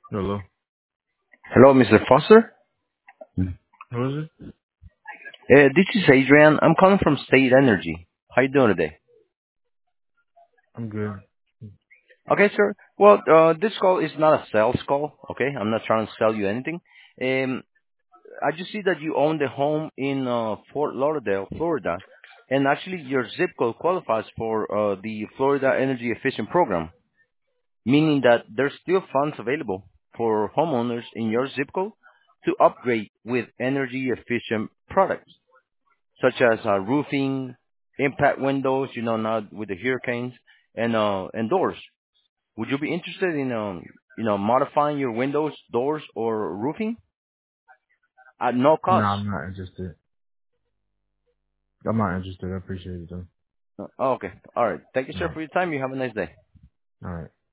Hello. Hello, Mr. Foster. Who is it? This is Adrian. I'm calling from State Energy. How you doing today? I'm good. Okay, sir. Well, this call is not a sales call. Okay, I'm not trying to sell you anything. Um, I just see that you own the home in Fort Lauderdale, Florida, and actually your zip code qualifies for the Florida Energy Efficient Program, meaning that there's still funds available for homeowners in your zip code to upgrade with energy efficient products, such as roofing, impact windows, now with the hurricanes, and doors. Would you be interested in modifying your windows, doors, or roofing at no No, cost? I'm not interested. I'm not interested. I appreciate it though. Oh, okay. All right. Thank you, All sir, right. for your time. You have a nice day. All right.